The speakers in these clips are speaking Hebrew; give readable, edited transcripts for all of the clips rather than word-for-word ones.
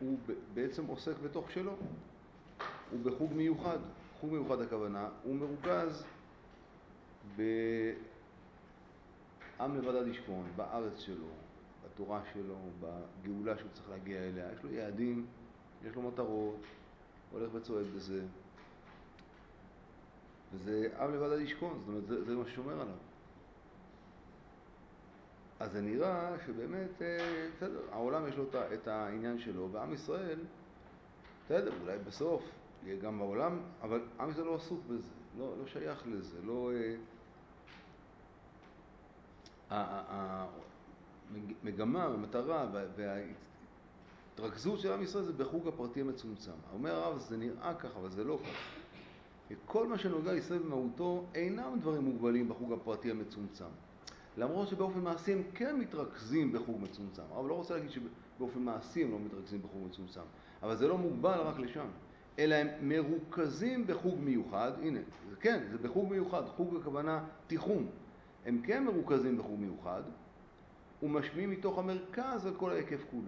הוא בעצם עוסק בתוך שלו. הוא בחוג מיוחד. חוג מיוחד הכוונה, הוא מרוכז בעם לבדד ישכון, בארץ שלו, בתורה שלו, בגאולה שהוא צריך להגיע אליה. יש לו יעדים, יש לו מטרות, הולך וצועד בזה. וזה עם לבדד ישכון, זאת אומרת, זה מה ששומר עליו. אז זה נראה שבאמת, בסדר, העולם יש לו את העניין שלו, ועם ישראל, בסדר, אולי בסוף יהיה גם בעולם, אבל עם ישראל לא עסוק בזה, לא שייך לזה, לא... המגמה, המטרה וההתרכזות של עם ישראל זה בחוג הפרטי המצומצם. אומר הרב, זה נראה ככה, אבל זה לא ככה. כל מה שנוגע לישראל במהותו אינם דברים מוגבלים בחוג הפרטי המצומצם. למרות שבאופן מעשי הם כן מתרכזים בחוג מצומצם. אבל לא רוצה להגיד שבאופן מעשי הם לא מתרכזים בחוג מצומצם. אבל זה לא מוגבל רק לשם. אלא הם מרוכזים בחוג מיוחד. הנה, זה כן, זה בחוג מיוחד. חוג הכוונה תיחום. הם כן מרוכזים בחוג מיוחד, ומשמיעים מתוך המרכז על כל ההיקף כולו.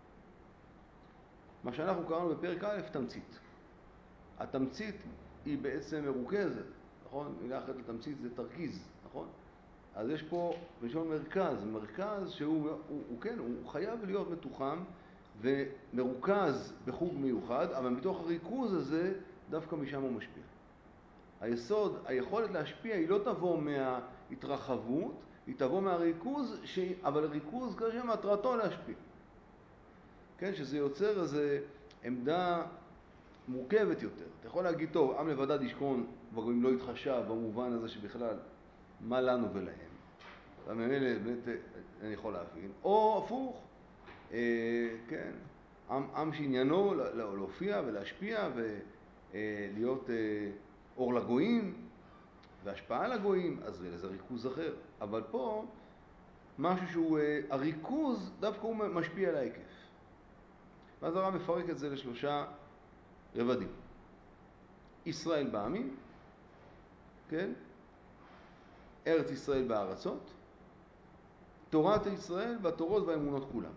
מה שאנחנו קראנו בפרק א', תמצית. התמצית היא בעצם מרוכזת, נכון? מילה אחרת לתמצית זה תרכיז, נכון? אז יש פה ראשון מרכז שהוא כן, הוא חייב להיות מתוחם ומרוכז בחוג מיוחד, אבל מתוך הריכוז הזה דווקא משם הוא משפיע. היסוד, היכולת להשפיע היא לא תבוא מההתרחבות, היא תבוא מהריכוז, אבל הריכוז כזה מטרתו להשפיע. כן, שזה יוצר איזו עמדה מורכבת יותר. אתה יכול להגיד, טוב, עם לבדד ישכון, וגם לא יתחשב במובן הזה שבכלל, מה לנו ולהם? וממילא באמת אני יכול להבין. או הפוך, כן, עם שעניינו להופיע ולהשפיע ולהיות אור לגויים והשפעה לגויים, אז זה ריכוז אחר. אבל פה, משהו שהוא, הריכוז דווקא הוא משפיע על ההיקף. ואז הרב מפרק את זה לשלושה רבדים. ישראל בעמים, כן? ארץ ישראל בארצות, תורת ישראל והתורות והאמונות כולם.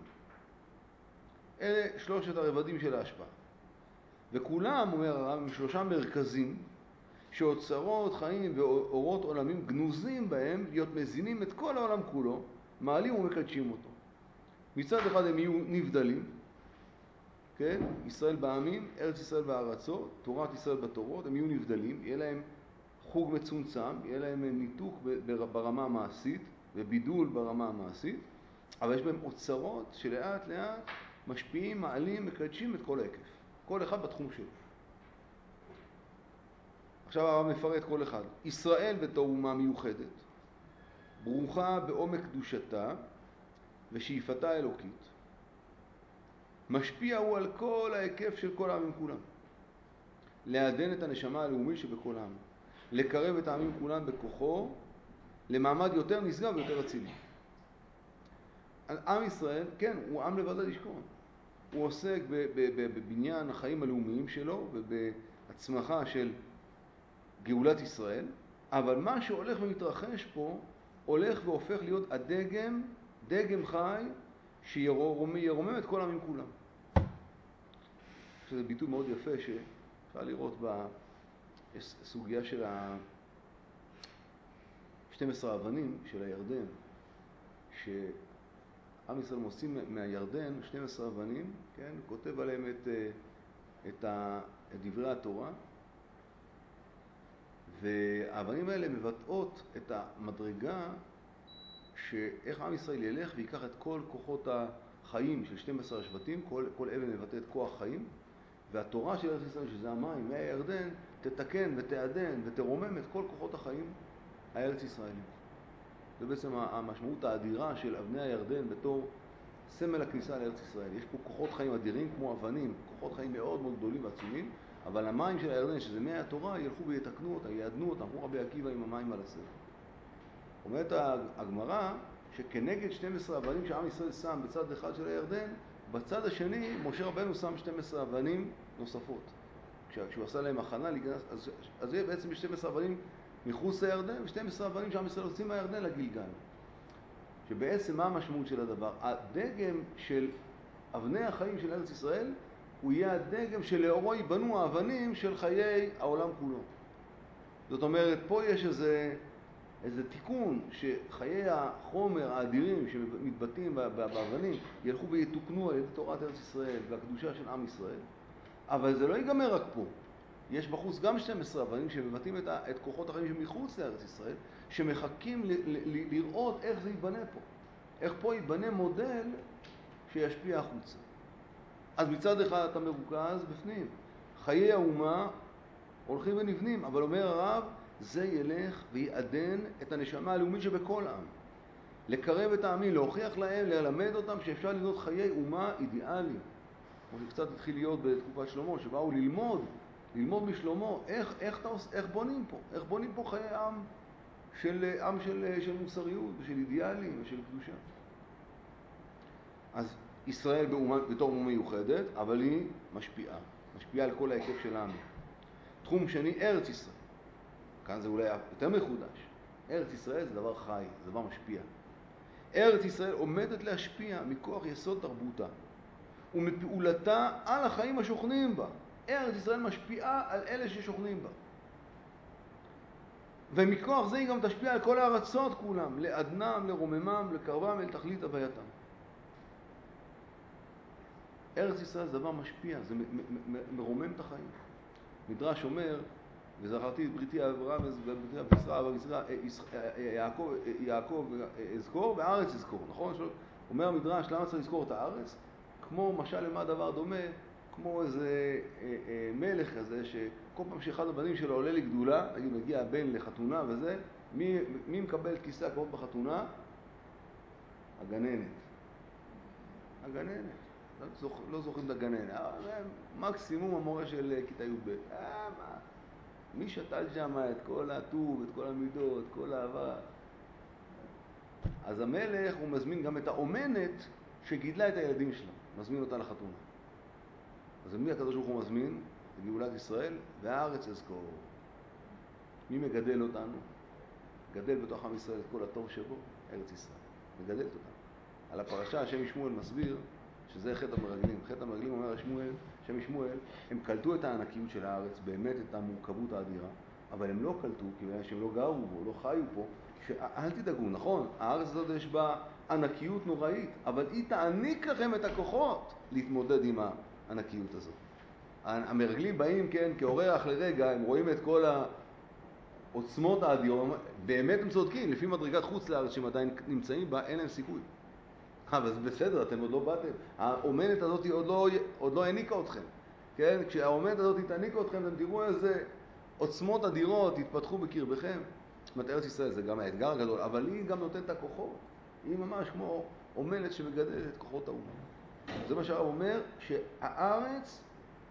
אלה שלושת הרבדים של ההשפעה. וכולם, אומר הרב, הם שלושה מרכזים שאוצרות חיים ואורות עולמים גנוזים בהם להיות מזינים את כל העולם כולו, מעלים ומקדשים אותו. מצד אחד הם יהיו נבדלים, כן? ישראל בעמים, ארץ ישראל בארצות, תורת ישראל בתורות, הם יהיו נבדלים, יהיה להם חוג מצומצם, יהיה להם ניתוק ברמה המעשית ובידול ברמה המעשית, אבל יש בהם אוצרות שלאט לאט משפיעים, מעלים, מקדשים את כל ההיקף. כל אחד בתחום שלו. עכשיו הרב מפרט כל אחד. ישראל בתור אומה מיוחדת, ברוכה בעומק קדושתה ושאיפתה האלוקית, משפיע הוא על כל ההיקף של כל העמים כולם. לעדן את הנשמה הלאומית שבכל העם. לקרב את העמים כולם בכוחו למעמד יותר נשגב ויותר אצילי. עם ישראל, כן, הוא עם לבדד ישכון. הוא עוסק בבניין החיים הלאומיים שלו ובהצמחה של גאולת ישראל, אבל מה שהולך ומתרחש פה הולך והופך להיות הדגם, דגם חי שירומם את כל העמים כולם. זה ביטוי מאוד יפה שאפשר לראות בסוגיה של 12 האבנים של הירדן, שעם ישראל מוצאים מהירדן 12 אבנים, כן? כותב עליהם את דברי התורה, והאבנים האלה מבטאות את המדרגה שאיך עם ישראל ילך ויקח את כל כוחות החיים של 12 השבטים, כל אבן מבטא את כוח חיים, והתורה של ארץ ישראל, שזה המים, מהירדן, תתקן ותעדן ותרומם את כל כוחות החיים הארץ ישראלים. זה בעצם המשמעות האדירה של אבני הירדן בתור סמל הכניסה לארץ ישראל. יש פה כוחות חיים אדירים כמו אבנים, כוחות חיים מאוד מאוד גדולים ועצומים, אבל המים של הירדן, שזה מי התורה, ילכו ויתקנו אותה, יעדנו אותה, אמרו רבי עקיבא עם המים על הסלע. אומרת הגמרא שכנגד 12 אבנים שעם ישראל שם בצד אחד של הירדן, בצד השני משה רבנו שם 12 אבנים נוספות. כשהוא עשה להם הכנה להיכנס, אז זה בעצם 12 אבנים מחוץ לירדן, ו12 אבנים שעם ישראל עושים מהירדן לגילגל. שבעצם מה המשמעות של הדבר? הדגם של אבני החיים של ארץ ישראל הוא יהיה הדגם שלאורו ייבנו האבנים של חיי העולם כולו. זאת אומרת, פה יש איזה תיקון שחיי החומר האדירים שמתבטאים באבנים ילכו ויתוקנו על ידי תורת ארץ ישראל והקדושה של עם ישראל. אבל זה לא ייגמר רק פה. יש בחוץ גם 12 אבנים שמבטאים את כוחות החיים שמחוץ לארץ ישראל, שמחכים לראות איך זה ייבנה פה. איך פה ייבנה מודל שישפיע החוצה. אז מצד אחד אתה מרוכז בפנים. חיי האומה הולכים ונבנים, אבל אומר הרב, זה ילך ויעדן את הנשמה הלאומית שבכל עם. לקרב את העמים, להוכיח להם, ללמד אותם שאפשר לבנות חיי אומה אידיאליים. כמו שקצת התחיל להיות בתקופת שלמה, שבאו ללמוד משלמה, איך בונים פה? איך בונים פה חיי עם של מוסריות ושל אידיאלים ושל קדושה. אז ישראל בתור אומה מיוחדת, אבל היא משפיעה על כל ההיקף של העם. תחום שני, ארץ ישראל. כאן זה אולי יותר מחודש. ארץ ישראל זה דבר חי, זה דבר משפיע. ארץ ישראל עומדת להשפיע מכוח יסוד תרבותה ומפעולתה על החיים השוכנים בה. ארץ ישראל משפיעה על אלה ששוכנים בה. ומכוח זה היא גם תשפיע על כל הארצות כולם, לעדנם, לרוממם, לקרבם, אל תכלית הווייתם. ארץ ישראל זה דבר משפיע, זה מרומם את החיים. מדרש אומר, וזכרתי את בריתי אברהם יעקב אזכור וארץ אזכור, נכון? אומר המדרש, למה צריך לזכור את הארץ? כמו משל למה דבר דומה, כמו איזה מלך כזה, שכל פעם שאחד הבנים שלו עולה לגדולה, נגיד מגיע הבן לחתונה וזה, מי מקבל את כיסא הכבוד בחתונה? הגננת. לא זוכרים את הגננת, מקסימום המורה של כיתה י"ב. מי שתל שם את כל הטוב, את כל המידות, את כל האהבה? אז המלך הוא מזמין גם את האומנת שגידלה את הילדים שלה, מזמין אותה לחתונה. אז מי הקדוש ברוך הוא מזמין? את גאולת ישראל, והארץ אזכור. מי מגדל אותנו? גדל בתוך עם ישראל את כל הטוב שבו, ארץ ישראל. מגדלת אותנו. על הפרשה השם שמואל מסביר שזה חטא המרגלים. חטא המרגלים אומר השם שמואל, הם קלטו את הענקיות של הארץ, באמת את המורכבות האדירה, אבל הם לא קלטו, כי שהם לא גרו בו, לא חיו פה, שאל תדאגו, נכון, הארץ הזאת יש בה ענקיות נוראית, אבל היא תעניק לכם את הכוחות להתמודד עם הענקיות הזאת. המרגלים באים, כן, כאורח לרגע, הם רואים את כל העוצמות האדירות, באמת הם צודקים, לפי מדרגת חוץ לארץ שהם עדיין נמצאים בה, אין להם סיכוי. אבל זה בסדר, אתם עוד לא באתם. האומנת הזאת עוד לא העניקה אתכם. כן? כשהאומנת הזאת תעניקה אתכם, אתם תראו איזה עוצמות אדירות התפתחו בקרבכם. זאת אומרת, ארץ ישראל זה גם האתגר הגדול, אבל היא גם נותנת את הכוחות. היא ממש כמו אומנת שמגדלת את כוחות האומה. זה מה שהרב אומר, שהארץ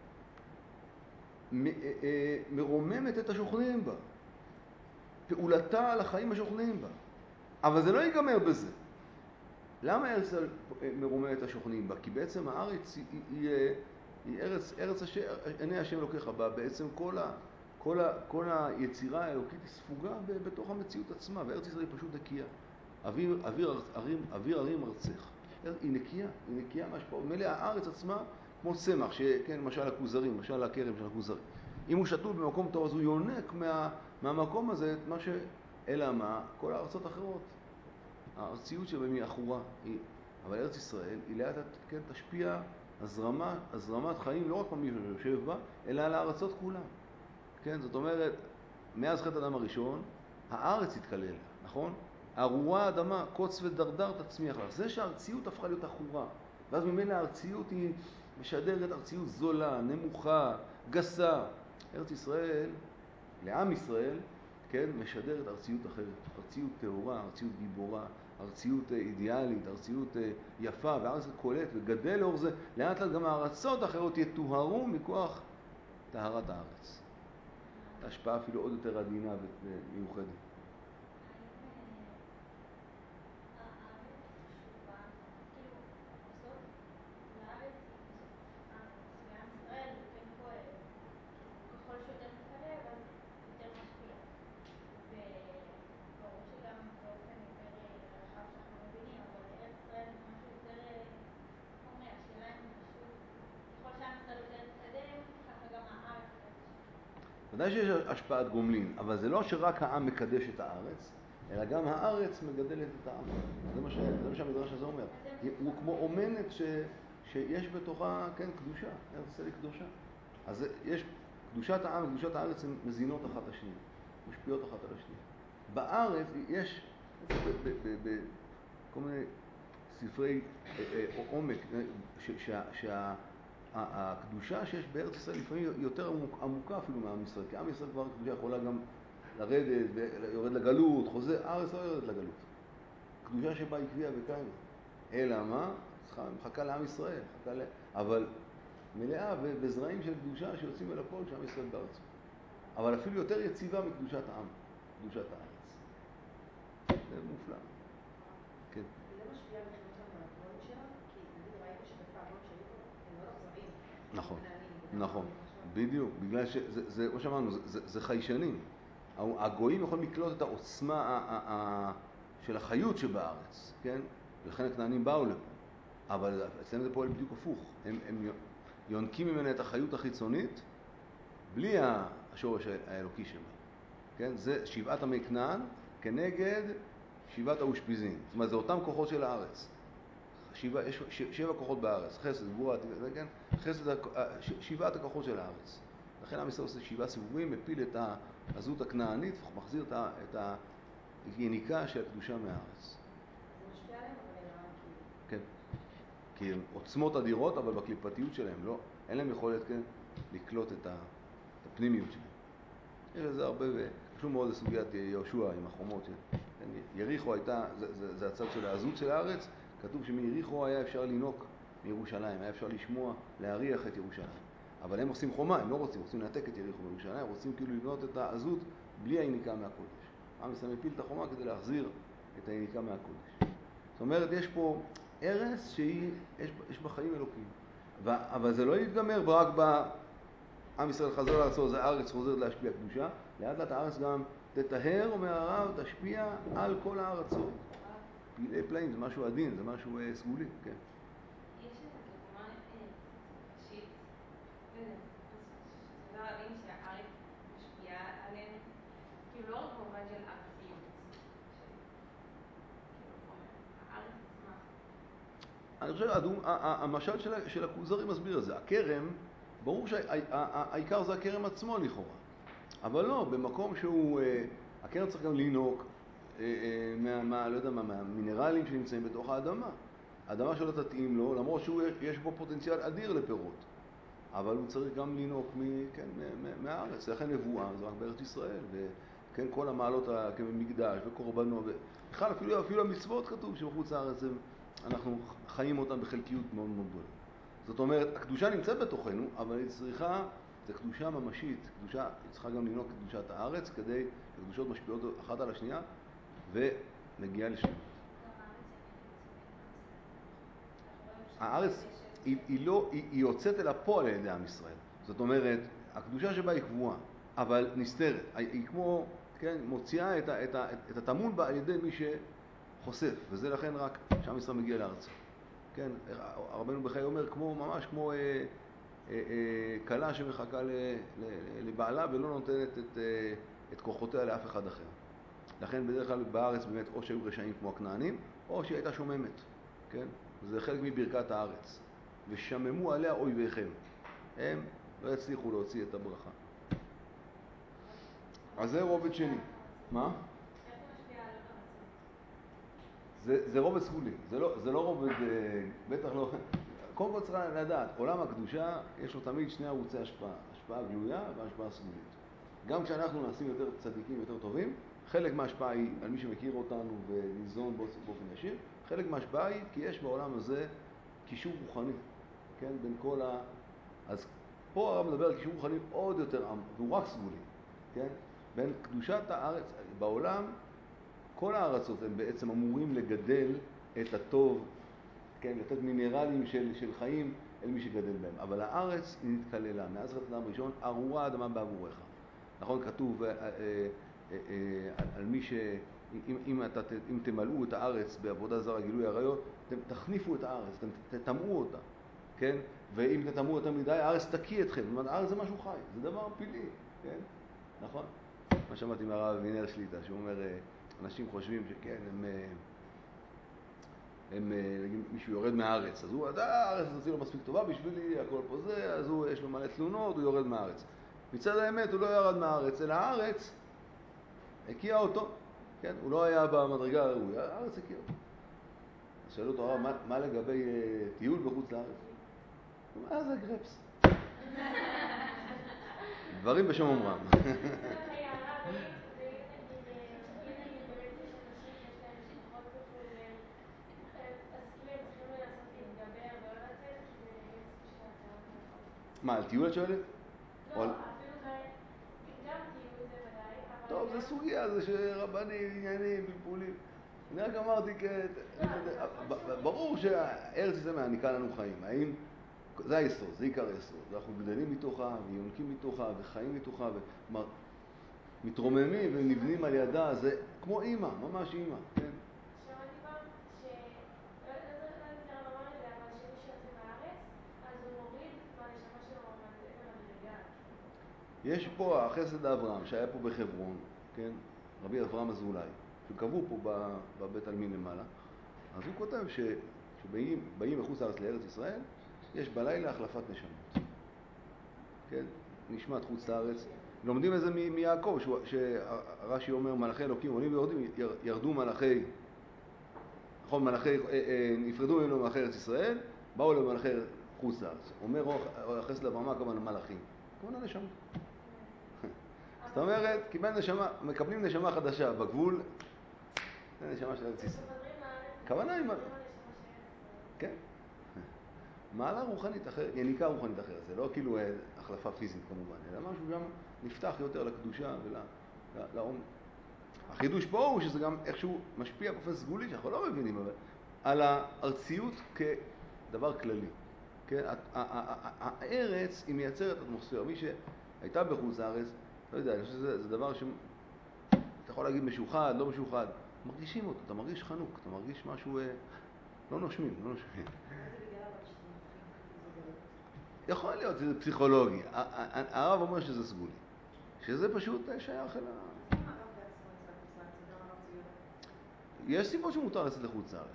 מרוממת את השוכנים בה. פעולתה על החיים השוכנים בה. אבל זה לא ייגמר בזה. למה ארץ מרומם את השוכנים בה? כי בעצם הארץ היא ארץ עיני השם אלוקיך בה. בעצם כל היצירה האלוקית היא ספוגה בתוך המציאות עצמה, וארץ ישראל היא פשוט נקייה. אוויר הרים ארצך. היא נקייה מהשפעות. מלא הארץ עצמה כמו צמח, שכן, למשל הכוזרים, למשל הכרם של הכוזרים. אם הוא שתול במקום טוב, אז הוא יונק מהמקום הזה את מה אלא מה? כל הארצות האחרות. הארציות שבהם היא אחורה, אבל ארץ ישראל היא לאט כן תשפיע הזרמת חיים לא רק במי שיושב בה, אלא על הארצות כולם. כן, זאת אומרת, מאז חטא האדם הראשון, הארץ התקלל, נכון? ארורה האדמה, קוץ ודרדר תצמיח לך. זה שהארציות הפכה להיות אחורה, ואז ממילא הארציות היא משדרת ארציות זולה, נמוכה, גסה. ארץ ישראל, לעם ישראל, כן, משדרת ארציות אחרת, ארציות טהורה, ארציות גיבורה, ארציות אידיאלית, ארציות יפה, והארץ קולט וגדל לאור זה, לאט לאט גם הארצות האחרות יטוהרו מכוח טהרת הארץ. ההשפעה אפילו עוד יותר עדינה ומיוחדת. ודאי שיש השפעת גומלין, אבל זה לא שרק העם מקדש את הארץ, אלא גם הארץ מגדלת את העם. זה מה שהמדרש הזה אומר. הוא כמו אומנת שיש בתוכה, כן, קדושה, ארץ ישראל היא קדושה. אז יש קדושת העם וקדושת הארץ הן מזינות אחת לשנייה, משפיעות אחת על השנייה. בארץ יש כל מיני ספרי עומק, שהקדושה שיש בארץ ישראל לפעמים יותר עמוקה אפילו מעם ישראל, כי עם ישראל כבר קדושה יכולה גם לרדת, יורד לגלות, חוזר, הארץ לא יורדת לגלות. קדושה שבה עקביה וקיימה. אלא מה? מחכה לעם ישראל, אבל מלאה בזרעים של קדושה שיוצאים אל הפועל שעם ישראל בארצו. אבל אפילו יותר יציבה מקדושת העם, קדושת הארץ. זה מופלא. כן. זה משפיע בחינוך המעטרון שלה? כי נגיד ראיתי שבדרך האבות שלי הם מאוד אכזריים. נכון, נכון, בדיוק, בגלל שזה, כמו שאמרנו, זה חיישנים. הגויים יכולים לקלוט את העוצמה של החיות שבארץ, כן? ולכן הכנענים באו לפה. אבל אצלם זה פועל בדיוק הפוך. הם יונקים ממנה את החיות החיצונית, בלי השורש האלוקי שבה. כן? זה שבעת עמי כנען כנגד שבעת האושפיזין. זאת אומרת, זה אותם כוחות של הארץ. יש 7 כוחות בארץ, חסד, גבורה, כן? חסד, 7 הכוחות של הארץ. לכן עם ישראל עושה 7 סיבובים, מפיל את הזהות הכנענית, מחזיר את היניקה של הקדושה מהארץ. זה משפיע עליהם, אבל לרעה כאילו. כן. כי הם עוצמות אדירות, אבל בקליפתיות שלהם לא, אין להם יכולת, כן, לקלוט את הפנימיות שלהם. יש לזה הרבה, חשוב מאוד לסוגיית יהושע עם החומות. כן? יריחו הייתה, זה הצד של העזות של הארץ, כתוב שמיריחו היה אפשר לינוק מירושלים, היה אפשר לשמוע, להריח את ירושלים. אבל הם עושים חומה, הם לא רוצים לנתק את יריחו מירושלים, הם רוצים כאילו לבנות את העזות בלי היניקה מהקודש. עם ישראל מפיל את החומה כדי להחזיר את היניקה מהקודש. זאת אומרת, יש פה ארץ שיש בה חיים אלוקים. אבל זה לא יתגמר רק עם ישראל חזר לארצו, זה הארץ חוזרת להשפיע קדושה. לאט לאט הארץ גם תטהר מהרעב, תשפיע על כל הארצות. פלאי פלאים, זה משהו עדין, זה משהו סגולי, כן. יש איזה תרגומה ראשית, שזה להבין שהארץ משפיעה עליהם, כאילו לא רק במובן של ארציות, הארץ עצמה. אני חושב, המשל של הכוזרי מסביר את זה. הכרם, ברור שהעיקר זה הכרם עצמו לכאורה. אבל לא, במקום שהוא, הכרם צריך גם לינוק, לא יודע מה, מהמינרלים שנמצאים בתוך האדמה. האדמה שלא תתאים לו, למרות שיש בו פוטנציאל אדיר לפירות. אבל הוא צריך גם לינוק מהארץ. לכן נבואה, זה רק בארץ ישראל. וכן, כל המעלות כמקדש וקורבנו. בכלל, אפילו המצוות כתוב שבחוץ הארץ אנחנו חיים אותם בחלקיות מאוד מאוד גדולה. זאת אומרת, הקדושה נמצאת בתוכנו, אבל היא צריכה, זו קדושה ממשית. קדושה, היא צריכה גם לנהוג קדושת הארץ, כדי שקדושות משפיעות אחת על השנייה, ומגיעה לשם. הארץ היא יוצאת אל הפועל על ידי עם ישראל. זאת אומרת, הקדושה שבה היא קבועה, אבל נסתרת. היא כמו, כן, מוציאה את התמון בה על ידי מי שחושף, וזה לכן רק שעם ישראל מגיע לארץ. כן, רבנו בחיי אומר, ממש כמו כלה שמחכה לבעלה ולא נותנת את כוחותיה לאף אחד אחר. לכן בדרך כלל בארץ באמת או שהיו רשעים כמו הכנענים, או שהיא הייתה שוממת. כן? זה חלק מברכת הארץ. ושממו עליה אויביכם. הם לא יצליחו להוציא את הברכה. אז זה רובד שני. מה? איך זה משפיע על הארצות? זה רובד סגולי. זה לא רובד, בטח לא. קודם כל צריך לדעת, עולם הקדושה יש לו תמיד 2 ערוצי השפעה. השפעה גלויה והשפעה סגולית. גם כשאנחנו נעשים יותר צדיקים, יותר טובים, חלק מההשפעה היא על מי שמכיר אותנו וניזון באופן ישיר, חלק מההשפעה היא כי יש בעולם הזה קישור רוחני, כן, בין כל אז פה הרב מדבר על קישור רוחני עוד יותר עמוק, והוא רק סגולי, כן, בין קדושת הארץ, בעולם, כל הארצות הם בעצם אמורים לגדל את הטוב, כן, לתת מינרלים של חיים אל מי שגדל בהם, אבל הארץ היא נתקללה, מאז חטא אדם ראשון, ארורה האדמה בעבורך. נכון, כתוב על מי אם תמלאו את הארץ בעבודה זרה, גילוי עריות, אתם תחניפו את הארץ, אתם תטמאו אותה, כן? ואם תטמאו אותה מדי, הארץ תקיא אתכם. זאת אומרת, הארץ זה משהו חי, זה דבר פילי, כן? נכון? מה שמעתי מהרב אבינר שליטה, שהוא אומר, אנשים חושבים שכן, נגיד, מישהו יורד מהארץ, אז הוא, הארץ הזאת לא מספיק טובה בשבילי, הכל פה זה, אז הוא, יש לו מלא תלונות, הוא יורד מהארץ. מצד האמת, הוא לא ירד מהארץ, אלא הארץ הקיע אותו, כן? הוא לא היה במדרגה הראויה, הארץ הקיע אותו. אז שאלו אותו, הרב, מה לגבי טיול בחוץ לארץ? הוא אומר, זה גרפס. דברים בשם אומרם. מה, על טיול את שואלת? לא, אפילו גם טיול זה ודאי, אבל... טוב, זה סוגיה, זה שרבנים, עניינים, פלפולים. אני רק אמרתי, ברור שהארץ ישראל מעניקה לנו חיים. האם, זה היסוד, זה עיקר היסוד. אנחנו גדלים מתוכה, ויונקים מתוכה, וחיים מתוכה, ומתרוממים ונבנים על ידה. זה כמו אמא, ממש אמא, כן? שמעתי פעם לא יודעת הרב אמר את זה, אבל שמי שיוצא מהארץ, אז הוא מוריד מהנשמה שלו איזה מדרגה. יש פה החסד אברהם שהיה פה בחברון, כן? רבי אברהם אזולאי, שקבעו פה בבית עלמין למעלה. אז הוא כותב שבאים מחוץ לארץ לארץ ישראל, יש בלילה החלפת נשמות. כן? נשמת חוץ לארץ. לומדים את זה מיעקב, שרש"י אומר, מלאכי אלוקים עולים ויורדים, ירדו מלאכי, נכון, נפרדו ממנו מלאכי ארץ ישראל, באו למלאכי חוץ לארץ. אומר החסד אברהם, כמובן מלאכים. כמובן נשמות. זאת אומרת, מקבלים נשמה חדשה בגבול, זה נשמה של ארץ ישראל. כוונה עם... כן. מעלה רוחנית אחרת, יניקה רוחנית אחרת. זה לא כאילו החלפה פיזית כמובן, אלא משהו גם נפתח יותר לקדושה ולעומק. החידוש פה הוא שזה גם איכשהו משפיע באופן סגולי, שאנחנו לא מבינים, אבל על הארציות כדבר כללי. כן? הארץ היא מייצרת אטמוספירה. מי שהייתה בחוץ לארץ, לא יודע, אני חושב שזה דבר אתה יכול להגיד משוחד, לא משוחד. מרגישים אותו, אתה מרגיש חנוק, אתה מרגיש משהו, לא נושמים. יכול להיות שזה פסיכולוגי. הרב אומר שזה סגולי. שזה פשוט שייך אל יש סיבות שמותר לצאת לחוץ לארץ.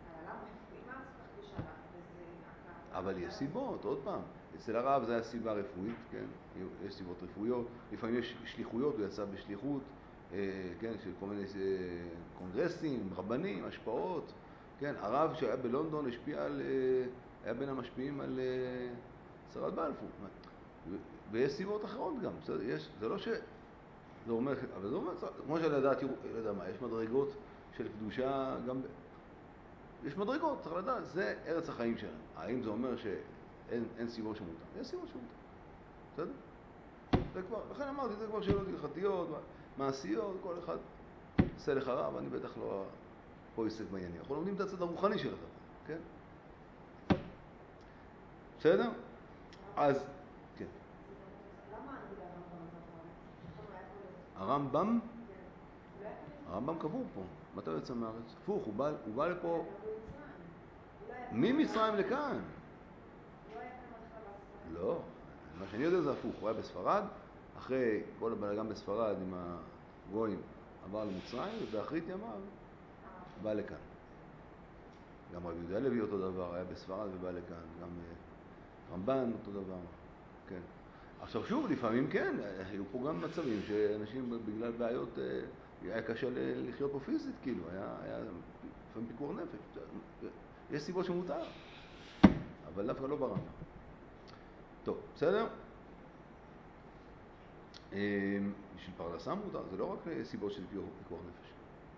אבל יש סיבות, עוד פעם. אצל הרב זה היה סיבה רפואית, כן? יש סיבות רפואיות. לפעמים יש שליחויות, הוא יצא בשליחות, כן? של כל מיני קונגרסים, רבנים, השפעות. כן? הרב שהיה בלונדון היה בין המשפיעים על שרד בלפור. ויש סיבות אחרות גם. זה לא ש... זה אומר, אבל זה אומר, כמו שלדעת, לא יודע מה, יש מדרגות של קדושה גם... יש מדרגות, צריך לדעת, זה ארץ החיים שלנו. האם זה אומר שאין סיבות שמותר? יש סיבות שמותר. בסדר? זה כבר, לכן אמרתי, זה כבר שאלות הלכתיות, מעשיות, כל אחד עושה לך רב, אני בטח לא פה עוסק בעניינים. אנחנו לומדים את הצד הרוחני של הדבר, כן? בסדר? אז, כן. למה הרמב"ם? הרמב"ם קבור פה. מתי הוא יצא מארץ? הפוך, הוא בא לפה... ממצרים לכאן. לא, מה שאני יודע זה הפוך. הוא היה בספרד, אחרי כל הבלגן בספרד עם הגויים עבר למצרים, ובאחרית ימיו בא לכאן. גם רבי יהודה הלוי אותו דבר, היה בספרד ובא לכאן. גם רמב"ן אותו דבר. כן. עכשיו שוב, לפעמים כן, היו פה גם מצבים שאנשים בגלל בעיות, היה קשה לחיות פה פיזית, כאילו, היה לפעמים פיקוח נפש. יש סיבות שמותר, אבל דווקא לא ברמב"ם. טוב, בסדר? בשביל פרנסה מותר, זה לא רק סיבות של פיקוח נפש.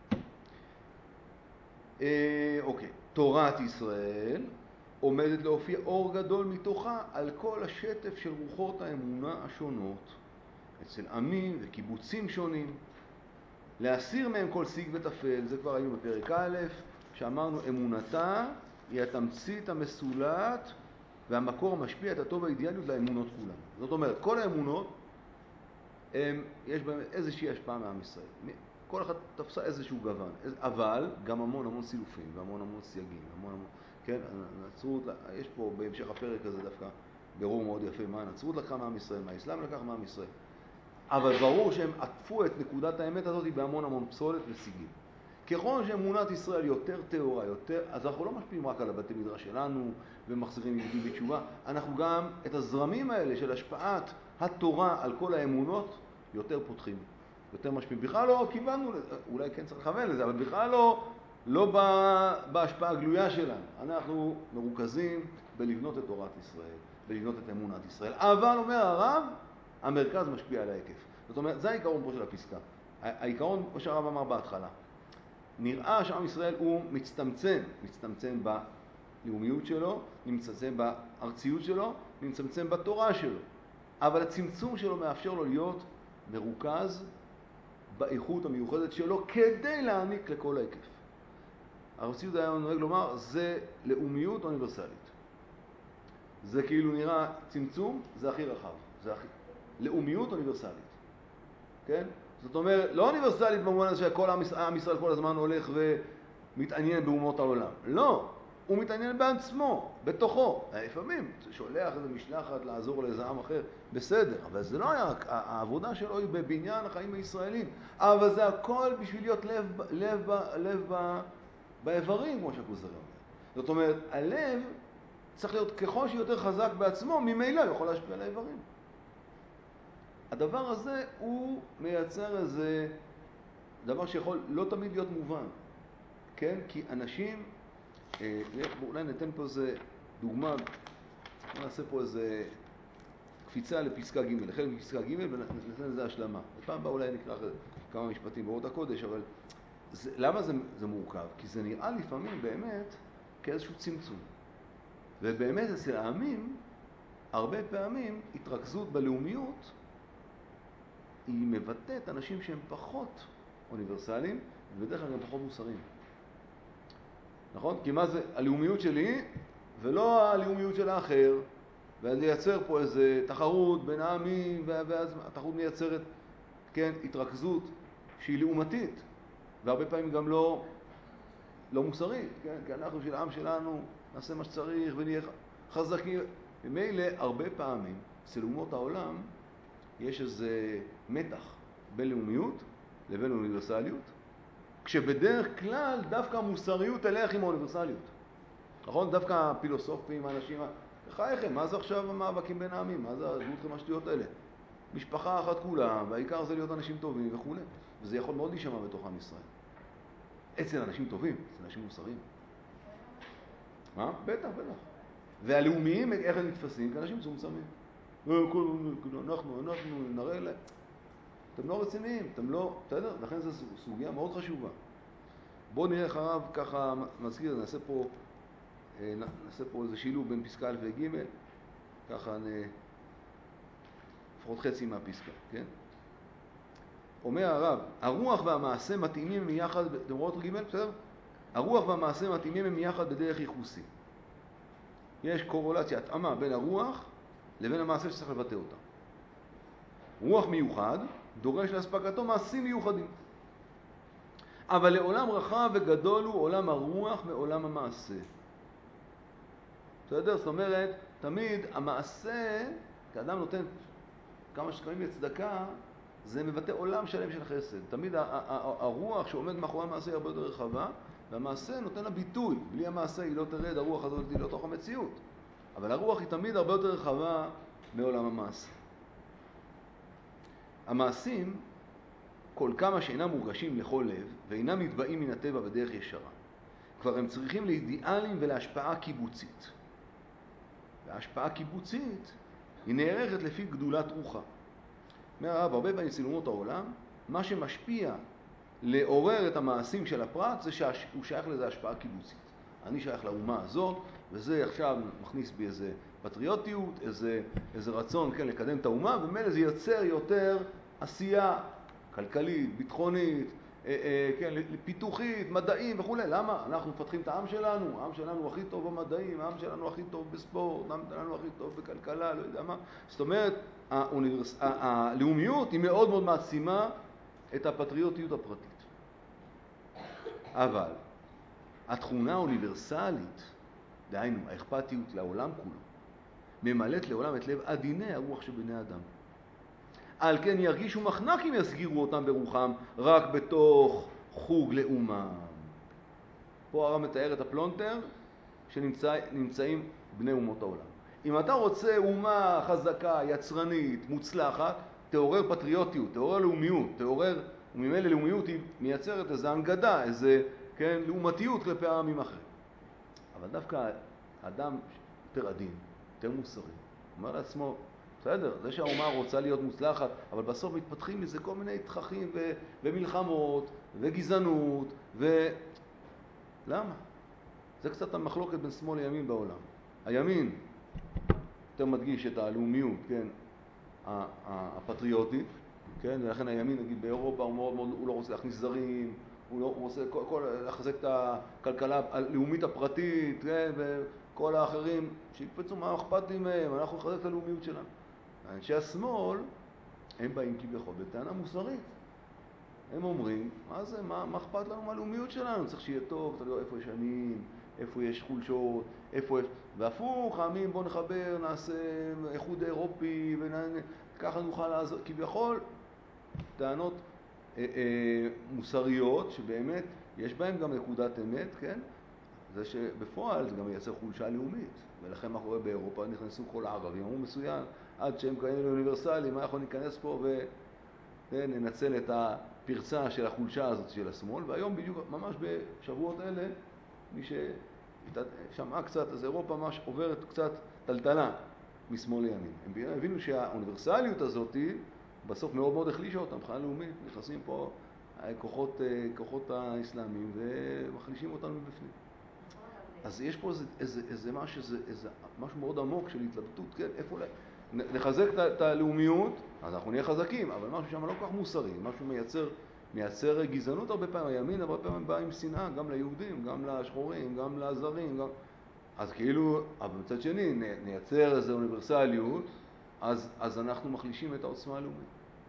אוקיי, תורת ישראל עומדת להופיע אור גדול מתוכה על כל השטף של רוחות האמונה השונות, אצל עמים וקיבוצים שונים, להסיר מהם כל שיג וטפל. זה כבר היינו בפרק א', שאמרנו אמונתה היא התמצית המסולת והמקור המשפיע את הטוב האידיאליות לאמונות כולן. זאת אומרת, כל האמונות יש בהם איזושהי השפעה מעם ישראל. כל אחד תפסה איזשהו גוון, אבל גם המון סילופים והמון סייגים, כן, הנצרות, יש פה בהמשך הפרק הזה דווקא ברור מאוד יפה מה הנצרות לקחה מעם ישראל, מה האסלאם לקח מעם ישראל. אבל ברור שהם עטפו את נקודת האמת הזאת בהמון פסולת וסיגים. ככל שאמונת ישראל יותר טהורה, אז אנחנו לא משפיעים רק על הבתי מדרש שלנו ומחזירים יהודים בתשובה, אנחנו גם את הזרמים האלה של השפעת התורה על כל האמונות יותר פותחים, יותר משפיעים. בכלל לא כיוונו לזה, אולי כן צריך לכוון לזה, אבל בכלל לא בהשפעה הגלויה שלנו. אנחנו מרוכזים בלבנות את תורת ישראל, בלבנות את אמונת ישראל. אבל אומר הרב, המרכז משפיע על ההיקף. זאת אומרת, זה העיקרון פה של הפסקה. העיקרון, כמו שהרב אמר בהתחלה, נראה שעם ישראל הוא מצטמצם בלאומיות שלו, מצטמצם בארציות שלו, מצטמצם בתורה שלו. אבל הצמצום שלו מאפשר לו להיות מרוכז באיכות המיוחדת שלו כדי להעניק לכל ההיקף. הרב ציודה היה נוהג לומר, זה לאומיות אוניברסלית. זה כאילו נראה צמצום, זה הכי רחב. זה לאומיות אוניברסלית. כן? זאת אומרת, לא אוניברסלית במובן הזה שכל עם ישראל כל הזמן הולך ומתעניין באומות העולם. לא, הוא מתעניין בעצמו, בתוכו. לפעמים שולח איזה משלחת לעזור לאיזה עם אחר, בסדר, אבל זה לא היה, העבודה שלו היא בבניין החיים הישראלים, אבל זה הכל בשביל להיות לב באיברים, כמו שהכוזרי אומר. זאת אומרת, הלב צריך להיות ככל שיותר חזק בעצמו, ממילא יכול להשפיע על האיברים. הדבר הזה הוא מייצר איזה דבר שיכול לא תמיד להיות מובן, כן? כי אנשים, אולי ניתן פה איזה דוגמה, נעשה פה איזה קפיצה לפסקה ג', לחלק מפסקה ג' וניתן לזה השלמה. בפעם הבאה אולי נקרא כמה משפטים באורות הקודש, אבל למה זה מורכב? כי זה נראה לפעמים באמת כאיזשהו צמצום. ובאמת אצל העמים, הרבה פעמים התרכזות בלאומיות היא מבטאת אנשים שהם פחות אוניברסליים, ובדרך כלל גם פחות מוסריים. נכון? כי מה זה הלאומיות שלי, ולא הלאומיות של האחר, ואז ייצר פה איזה תחרות בין העמים, ואז התחרות מייצרת, כן, התרכזות שהיא לאומתית, והרבה פעמים גם לא מוסרית, כן? כי אנחנו של העם שלנו נעשה מה שצריך ונהיה חזקים. ומילא הרבה פעמים, אצל אומות העולם, יש איזה מתח בין לאומיות לבין אוניברסליות, כשבדרך כלל דווקא המוסריות תלך עם האוניברסליות. נכון? דווקא הפילוסופים, האנשים, חייכם, מה זה עכשיו המאבקים בין העמים? מה זה הדמותכם השטויות האלה? משפחה אחת כולה, והעיקר זה להיות אנשים טובים וכו'. וזה יכול מאוד להישמע בתוך עם ישראל. אצל אנשים טובים, אצל אנשים מוסריים. מה? בטח. והלאומיים, איך הם נתפסים? כאנשים צומצמים. אנחנו נראה להם. אתם לא רציניים, אתם לא, בסדר? לכן זו סוגיה מאוד חשובה. בואו נראה איך הרב ככה מזכיר, נעשה פה איזה שילוב בין פסקה א' וג', ככה לפחות חצי מהפסקה, כן? אומר הרב, הרוח והמעשה מתאימים הם יחד, אתם רואות ג', בסדר? הרוח והמעשה מתאימים הם יחד בדרך ייחוסי. יש קורולציה, התאמה בין הרוח לבין המעשה שצריך לבטא אותה. רוח מיוחד דורש להספקתו מעשים מיוחדים. אבל לעולם רחב וגדול הוא עולם הרוח מעולם המעשה. בסדר? זאת אומרת, תמיד המעשה, כאדם נותן כמה שקלים לצדקה, זה מבטא עולם שלם של חסד. תמיד הרוח שעומד מאחורי המעשה היא הרבה יותר רחבה, והמעשה נותן לה ביטוי. בלי המעשה היא לא תרד, הרוח הזאת היא לא תוך המציאות. אבל הרוח היא תמיד הרבה יותר רחבה מעולם המעשה. המעשים, כל כמה שאינם מורגשים לכל לב, ואינם מתבאים מן הטבע בדרך ישרה, כבר הם צריכים לאידיאלים ולהשפעה קיבוצית. וההשפעה קיבוצית היא נערכת לפי גדולת רוחה. אומר הרב, הרבה פעמים צילומות העולם, מה שמשפיע לעורר את המעשים של הפרט, זה שהוא שייך לזה השפעה קיבוצית. אני שייך לאומה הזאת, וזה עכשיו מכניס בי איזה פטריוטיות, איזה רצון, כן, לקדם את האומה, ומילא זה יוצר יותר עשייה כלכלית, ביטחונית, כן, פיתוחית, מדעים וכו'. למה? אנחנו מפתחים את העם שלנו, העם שלנו הכי טוב במדעים, העם שלנו הכי טוב בספורט, העם שלנו הכי טוב בכלכלה, לא יודע מה. זאת אומרת, הלאומיות היא מאוד מאוד מעצימה את הפטריוטיות הפרטית. אבל התכונה האוניברסלית, דהיינו, האכפתיות לעולם כולו, ממלאת לעולם את לב עדיני הרוח שבני אדם. על כן ירגישו מחנק אם יסגירו אותם ברוחם רק בתוך חוג לאומם. פה הרב מתאר את הפלונטר שנמצאים בני אומות העולם. אם אתה רוצה אומה חזקה, יצרנית, מוצלחת, תעורר פטריוטיות, תעורר לאומיות, וממילא לאומיות היא מייצרת איזו הנגדה, איזו, כן, לעומתיות כלפי העמים אחרים. אבל דווקא אדם יותר עדין, יותר מוסרי, אומר לעצמו, בסדר, זה שהאומה רוצה להיות מוצלחת, אבל בסוף מתפתחים מזה כל מיני תככים ומלחמות וגזענות למה? זה קצת המחלוקת בין שמאל לימין בעולם. הימין יותר מדגיש את הלאומיות, כן, הפטריוטית, כן, ולכן הימין, נגיד, באירופה הוא לא רוצה להכניס זרים, הוא רוצה לחזק את הכלכלה הלאומית הפרטית, כן, וכל האחרים שיקפצו מה אכפת לי מהם, אנחנו נחזק את הלאומיות שלנו. אנשי השמאל, הם באים כביכול בטענה מוסרית. הם אומרים, מה זה, מה אכפת לנו מהלאומיות שלנו? צריך שיהיה טוב, אתה יודע איפה יש עניים, איפה יש חולשות, איפה יש... והפוך, העמים, בוא נחבר, נעשה איחוד אירופי, וככה נוכל לעזור. כביכול, טענות מוסריות, שבאמת יש בהן גם נקודת אמת, כן? זה שבפועל זה גם מייצר חולשה לאומית. ולכן מה קורה באירופה? נכנסו כל הערבים, אמרו מסוים, עד שהם כאלה אוניברסליים, מה יכול להיכנס פה וננצל את הפרצה של החולשה הזאת של השמאל, והיום בדיוק ממש בשבועות אלה, מי ששמע קצת, אז אירופה ממש עוברת קצת טלטלה משמאל לימין. הם הבינו שהאוניברסליות הזאת בסוף מאוד מאוד החלישה אותם, מבחינה לאומית, נכנסים פה כוחות האסלאמיים ומחלישים אותנו מבפנים. אז יש פה איזה משהו מאוד עמוק של התלבטות, כן, איפה נחזק את הלאומיות, אז אנחנו נהיה חזקים, אבל משהו שם לא כל כך מוסרי, משהו מייצר גזענות הרבה פעמים, הימין הרבה פעמים בא עם שנאה, גם ליהודים, גם לשחורים, גם לזרים, אז כאילו, אבל מצד שני, נייצר איזו אוניברסליות, אז אנחנו מחלישים את העוצמה הלאומית.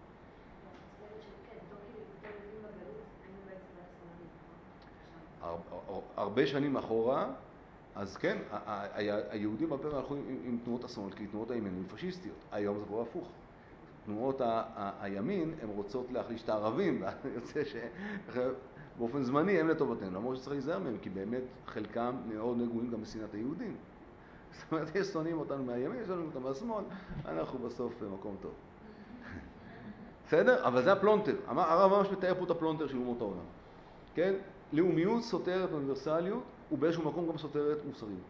הרבה שנים אחורה, אז כן, היהודים הרבה פעמים הלכו עם תנועות השמאל, כי תנועות הימין הן פשיסטיות. היום זה כבר הפוך. תנועות הימין הן רוצות להחליש את הערבים, ויוצא שבאופן זמני הם לטובתנו, למרות שצריך להיזהר מהם, כי באמת חלקם מאוד נגועים גם בשנאת היהודים. זאת אומרת, יש שונאים אותנו מהימין, יש שונאים אותנו מהשמאל, אנחנו בסוף במקום טוב. בסדר? אבל זה הפלונטר. הרב ממש מתאר פה את הפלונטר של אומות העולם. כן? לאומיות סותרת אוניברסליות, ובאיזשהו מקום גם סותרת מוסריות.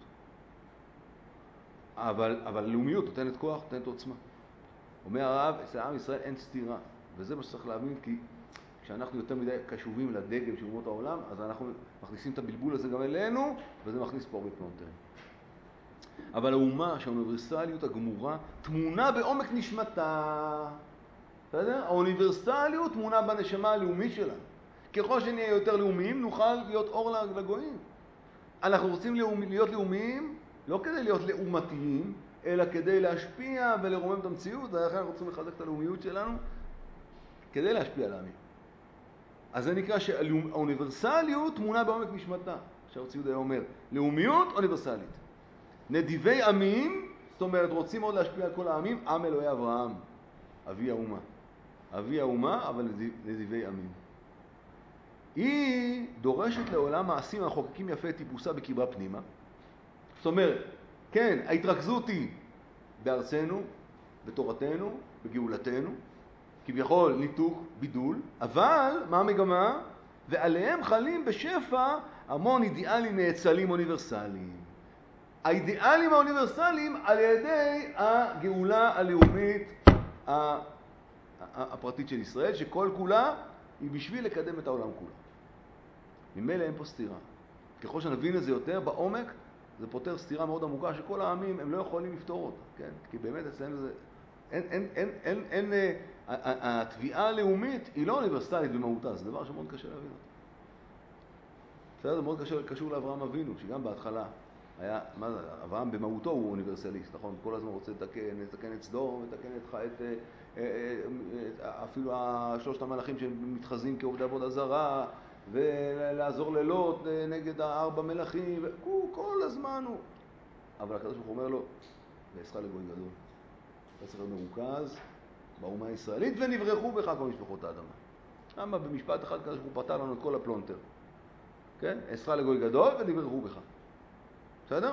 אבל לאומיות נותנת כוח, נותנת עוצמה. אומר הרב, אצל עם ישראל אין סתירה, וזה מה שצריך להבין, כי כשאנחנו יותר מדי קשובים לדגם של אומות העולם, אז אנחנו מכניסים את הבלבול הזה גם אלינו, וזה מכניס פה הרבה פלונטרים. אבל האומה שהאוניברסליות הגמורה תמונה בעומק נשמתה. בסדר? האוניברסליות תמונה בנשמה הלאומית שלנו. ככל שנהיה יותר לאומיים, נוכל להיות אור לגויים. אנחנו רוצים להיות לאומיים, לא כדי להיות לאומתיים, אלא כדי להשפיע ולרומם את המציאות, ולכן אנחנו רוצים לחזק את הלאומיות שלנו, כדי להשפיע על העמים. אז זה נקרא שהאוניברסליות תמונה בעומק נשמתה. עכשיו ציודה אומר, לאומיות אוניברסלית. נדיבי עמים, זאת אומרת, רוצים עוד להשפיע על כל העמים, עם אלוהי אברהם, אבי האומה. אבי האומה, אבל נדיבי עמים. היא דורשת לעולם מעשים החוקקים יפה טיפוסה בקרבה פנימה. זאת אומרת, כן, ההתרכזות היא בארצנו, בתורתנו, בגאולתנו, כביכול ניתוק, בידול, אבל מה המגמה? ועליהם חלים בשפע המון אידיאלים נאצלים אוניברסליים. האידיאלים האוניברסליים על ידי הגאולה הלאומית הפרטית של ישראל, שכל כולה היא בשביל לקדם את העולם כולו. ממילא אין פה סתירה. ככל שנבין את זה יותר בעומק, זה פותר סתירה מאוד עמוקה שכל העמים הם לא יכולים לפתור אותה, כן? כי באמת אצלנו זה... התביעה הלאומית היא לא אוניברסלית במהותה, זה דבר שמאוד קשה להבין אותה. בסדר, זה מאוד קשור לאברהם אבינו, שגם בהתחלה היה, מה זה, אברהם במהותו הוא אוניברסליסט, נכון? כל הזמן רוצה לתקן את סדום, לתקן אפילו שלושת המלאכים שמתחזים כעובדי עבודה זרה, ולעזור ללוט נגד 4 מלכים, כל הזמן הוא. אבל הקדוש ברוך הוא אומר לו, ועשך לגוי גדול. אתה צריך להיות מרוכז, באומה הישראלית, ונברחו בך כל משפחות האדמה. למה במשפט אחד כזה הוא פתר לנו את כל הפלונטר? כן? אסרה לגוי גדול ונברחו בך. בסדר?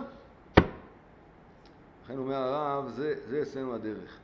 לכן אומר הרב, זה אצלנו הדרך.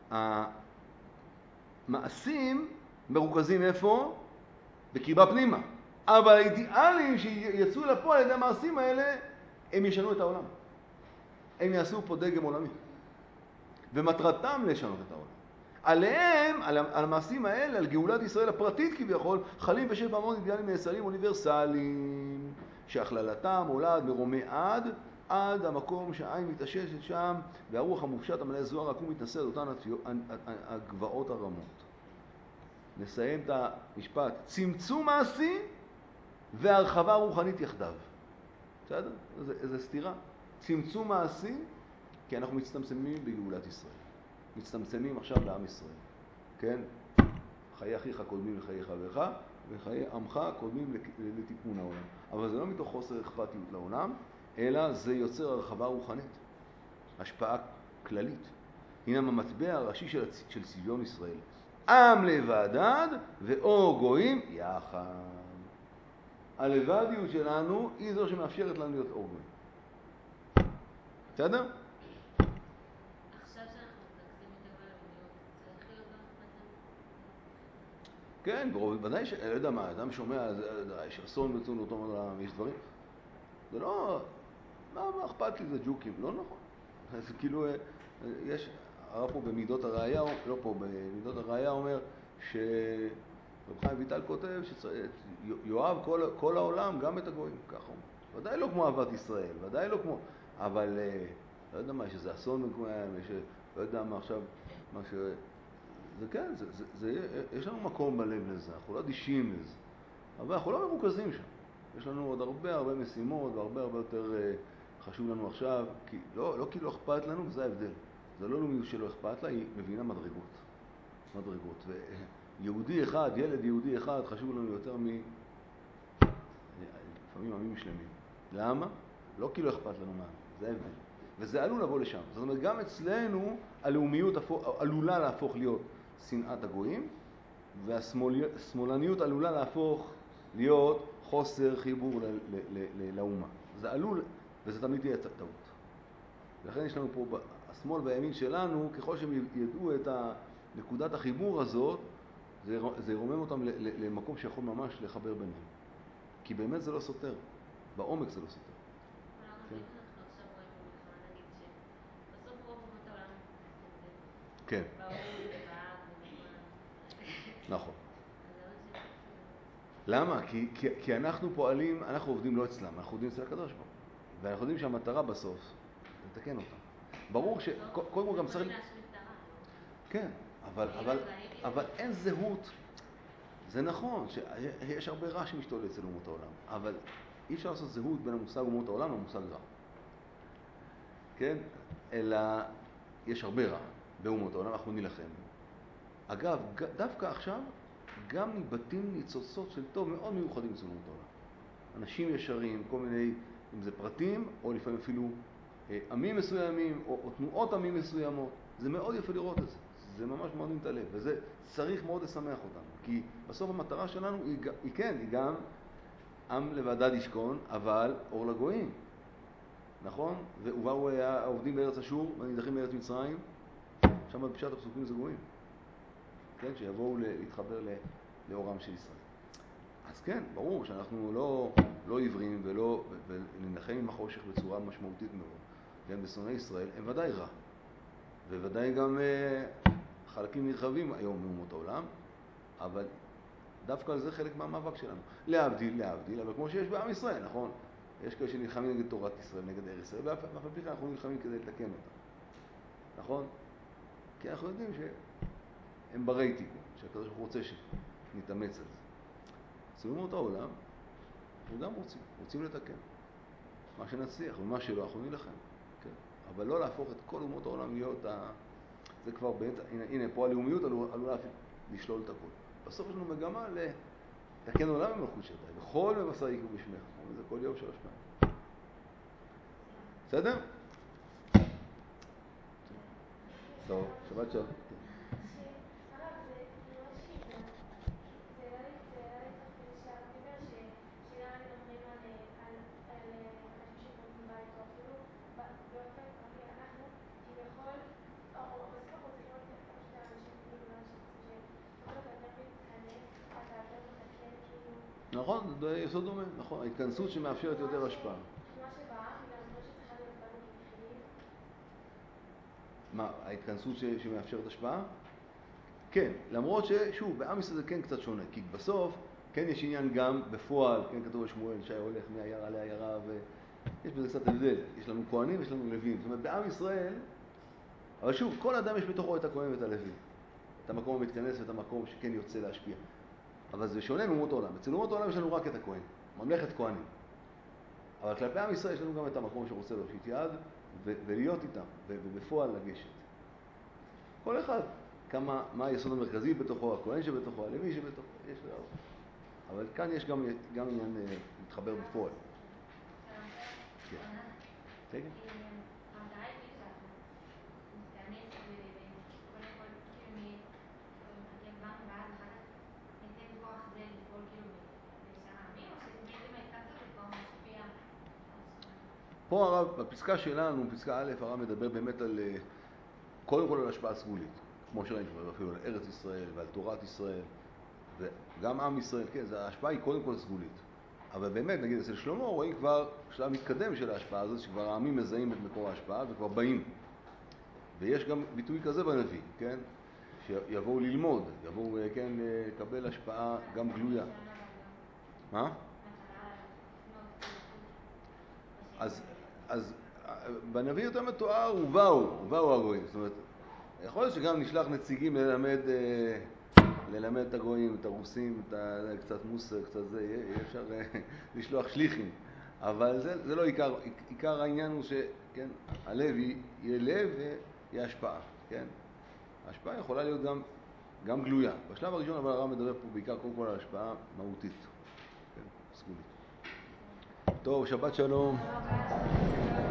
המעשים מרוכזים איפה? בקרבה פנימה. אבל האידיאלים שיצאו לפועל על ידי המעשים האלה, הם ישנו את העולם. הם יעשו פה דגם עולמי. ומטרתם לשנות את העולם. עליהם, על המעשים האלה, על גאולת ישראל הפרטית כביכול, חלים בשם המון אידיאלים נאסרים אוניברסליים, שהכללתם עולד מרומי עד המקום שהעין מתעששת שם, והרוח המופשט המלא זוהר עקום מתנשא על אותן הגבעות הרמות. נסיים את המשפט. צמצום מעשי והרחבה רוחנית יחדיו. בסדר? איזה סתירה. צמצום מעשי, כי אנחנו מצטמצמים בגאולת ישראל. מצטמצמים עכשיו לעם ישראל. כן? חיי אחיך קודמים לחיי חברך, וחיי עמך קודמים לתיקון העולם. אבל זה לא מתוך חוסר אכפתיות לעולם, אלא זה יוצר הרחבה רוחנית. השפעה כללית. הינם המטבע הראשי של צביון ישראל. עם לבדד ואור גויים יחד. הלבדיות שלנו היא זו שמאפשרת לנו להיות אור גויים. בסדר? עכשיו שאנחנו מתרכזים יותר בלאומיות, צריך להיות גם אכפת לנו? כן, ודאי לא יודע מה, אדם שומע, יש אסון בצון אותו עולם, יש דברים. זה לא, מה אכפת לי, זה ג'וקים, לא נכון. זה כאילו, יש, הרב פה במידות הראייה, לא פה, במידות הראייה אומר רב חיים ויטל כותב שיואב כל העולם, גם את הגויים, ככה הוא. ודאי לא כמו אהבת ישראל, ודאי לא כמו, אבל לא יודע מה, יש איזה אסון, לא יודע מה עכשיו, מה ש... זה כן, יש לנו מקום בלב לזה, אנחנו לא אדישים לזה, אבל אנחנו לא מרוכזים שם. יש לנו עוד הרבה משימות, והרבה יותר חשוב לנו עכשיו, כי לא כאילו אכפת לנו, וזה ההבדל. זה לא לאומיות שלא אכפת לה, היא מבינה מדרגות. ויהודי אחד, ילד יהודי אחד, חשוב לנו יותר לפעמים עמים שלמים. למה? לא כאילו אכפת לנו מה, זה ההבדל. וזה עלול לבוא לשם. זאת אומרת, גם אצלנו הלאומיות עלולה להפוך להיות שנאת הגויים, והשמאלניות עלולה להפוך להיות חוסר חיבור לאומה. זה עלול, וזה תמיד תהיה טעות. ולכן יש לנו פה, השמאל והימין שלנו, ככל שהם ידעו את נקודת החיבור הזאת, זה ירומם אותם למקום שיכול ממש לחבר ביניהם. כי באמת זה לא סותר. בעומק זה לא סותר. אנחנו עכשיו רואים במלחמה, נגיד שבסוף רוב אומות העולם מתנגדים. כן. באו"ם ובהאג ובכל... נכון. אז זה עוד שזה... למה? כי אנחנו פועלים, אנחנו עובדים לא אצלם, אנחנו עובדים אצל הקדוש ברוך הוא. ואנחנו יודעים שהמטרה בסוף, לתקן אותם. ברור שקודם כל גם צריך... להשמיד את הרע, לא? כן, אבל אין זהות. זה נכון שיש הרבה רע שמשתולל אצל אומות העולם, אבל אי אפשר לעשות זהות בין המושג אומות העולם למושג רע. כן? אלא יש הרבה רע באומות העולם, אנחנו נילחם. אגב, דווקא עכשיו, גם מבתים ניצוצות של טוב מאוד מיוחדים אצל אומות העולם. אנשים ישרים, כל מיני, אם זה פרטים, או לפעמים אפילו עמים מסוימים, או תנועות עמים מסוימות. זה מאוד יפה לראות את זה. זה ממש מאוד נתעלב, וזה צריך מאוד לשמח אותנו. כי בסוף המטרה שלנו היא גם עם לבדד ישכון, אבל אור לגויים. נכון? ובאו העובדים בארץ אשור, והנידחים בארץ מצרים. שם בפשט הפסוקים זה גויים. כן? שיבואו להתחבר לאורם של ישראל. אז כן, ברור שאנחנו לא עיוורים ולנחם עם החושך בצורה משמעותית מאוד. כן, בשונאי ישראל הם ודאי רע. וודאי גם חלקים נרחבים היום מאומות העולם, אבל דווקא על זה חלק מהמאבק שלנו. להבדיל, אבל כמו שיש בעם ישראל, נכון? יש כאלה שנלחמים נגד תורת ישראל, נגד ארץ ישראל, ואף על פי כן אנחנו נלחמים כדי לתקן אותם. נכון? כי אנחנו יודעים שהם ברי תיקון, שהקדוש ברוך הוא רוצה שנתאמץ על זה. אצל אומות העולם, אנחנו גם רוצים לתקן. מה שנצליח ומה שלא, אנחנו נלחם. כן? אבל לא להפוך את כל אומות העולם להיות זה כבר באמצע, הנה, פה הלאומיות עלולה לשלול את הכל. בסוף יש לנו מגמה לתקן עולם במלכות שדי, בכל מבשר יקראו בשמך, זה כל יום 3 פעמים. בסדר? טוב, שבת שלום. נכון, זה יסוד דומה, נכון, ההתכנסות שמאפשרת יותר השפעה. מה שבעם, גם לא שצריכה להיות אותנו כיחידים. מה, ההתכנסות שמאפשרת השפעה? כן, למרות ששוב, בעם ישראל זה כן קצת שונה, כי בסוף כן יש עניין גם בפועל, כן כתוב על שמואל שהיה הולך מעיירה לעיירה, ויש בזה קצת הבדל, יש לנו כהנים ויש לנו לווים, זאת אומרת בעם ישראל, אבל שוב, כל אדם יש בתוכו את הכהן ואת הלוי, את המקום המתכנס ואת המקום שכן יוצא להשפיע, אבל זה שונה מאומות העולם, אצל אומות העולם יש לנו רק את הכהן, ממלכת כהנים, אבל כלפי עם ישראל יש לנו גם את המקום שרוצה להושיט יד ולהיות איתם, ובפועל לגשת. כל אחד, מה היסוד המרכזי בתוכו, הכהן שבתוכו, הלוי שבתוכו, יש לו. אבל כאן יש גם עניין להתחבר בפועל. כן. כן. המטרה היא כאילו שאנחנו נתכנס וקודם כל כאילו נתחכם בנו ואז אחר כך ניתן כוח זה לפעול כאילו בשאר העמים, או שבעצם ההתכנסות זה כבר משפיע על שאר. פה הרב, בפסקה שלנו, פסקה א', הרב מדבר באמת על, קודם כל על השפעה סגולית, כמו שראינו, אפילו על ארץ ישראל ועל תורת ישראל, וגם עם ישראל, כן, ההשפעה היא קודם כל סגולית. אבל באמת, נגיד, אצל שלמה רואים כבר שלב מתקדם של ההשפעה הזאת, שכבר העמים מזהים את מקור ההשפעה וכבר באים. ויש גם ביטוי כזה בנביא, כן? שיבואו ללמוד, יבואו, כן, לקבל השפעה גם גלויה. מה? אז בנביא יותר מתואר, ובאו הגויים. זאת אומרת, יכול להיות שגם נשלח נציגים ללמד את הגויים, את הרוסים, קצת מוסר, קצת זה, יהיה אפשר לשלוח שליחים. אבל זה לא עיקר, עיקר העניין הוא שכן, הלב יהיה לב ויהיה השפעה, כן? ההשפעה יכולה להיות גם גלויה. בשלב הראשון אבל הרב מדבר פה בעיקר קודם כל על השפעה מהותית, כן, סגולית. טוב, שבת שלום.